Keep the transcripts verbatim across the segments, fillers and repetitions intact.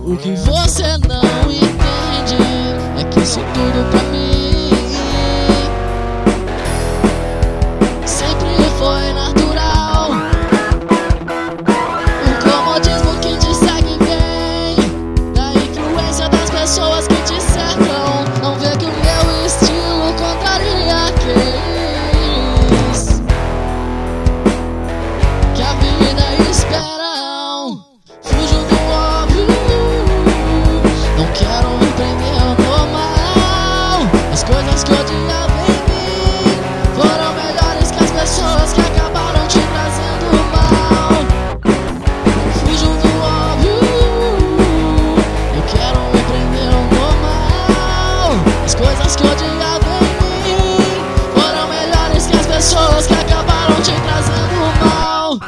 O que você não entende é que isso tudo pra mim sempre foi natural. O comodismo que te segue vem da influência das pessoas que te cercam. Não vê que o meu estilo contraria aqueles que a vida esperam. Fujo do óbvio, não quero me prender no mal. As coisas que odiava em mim foram melhores que as pessoas que acabaram te trazendo mal. Fujo do óbvio, não quero me prender no mal. As coisas que odiava em mim foram melhores que as pessoas que acabaram te trazendo mal.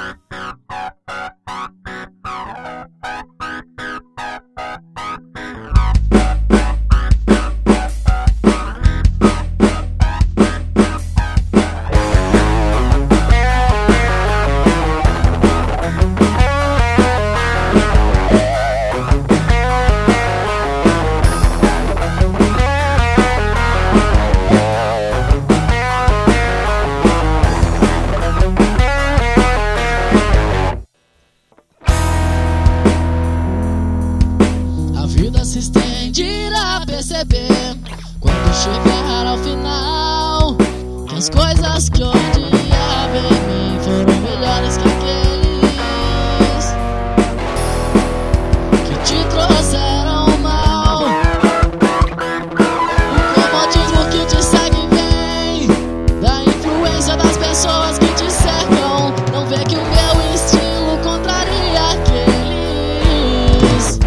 A vida se estende, irá perceber quando chegar ao final que as coisas que odiava em mim foram melhores que aqueles que te trouxeram mal. O comodismo que te segue vem da influência das pessoas que te cercam. Não vê que o meu estilo contraria aqueles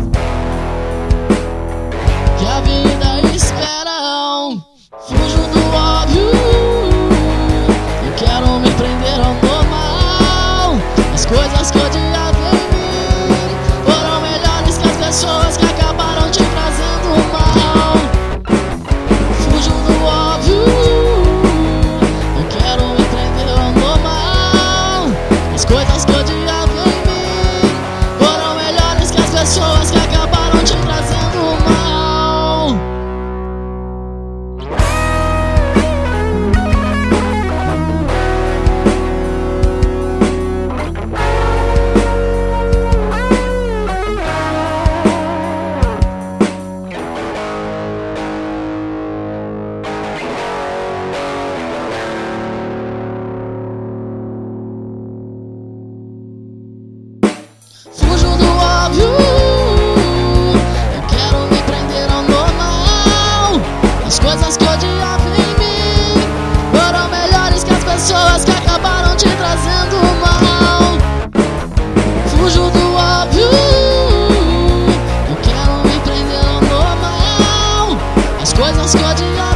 que a vida esperam. Fujo do óbvio, eu quero me prender ao normal. As coisas que odiava em mim foram melhores que as pessoas que acabaram te trazendo mal. Fujo do óbvio, eu quero me prender ao normal. As coisas que odiava em mim foram melhores que as pessoas que acabaram te trazendo mal. Fujo do óbvio, eu quero me prender ao normal. As coisas que odiava em mim foram melhores que as pessoas que acabaram te trazendo mal. Fujo do óbvio, eu quero me prender ao normal. As coisas que odiava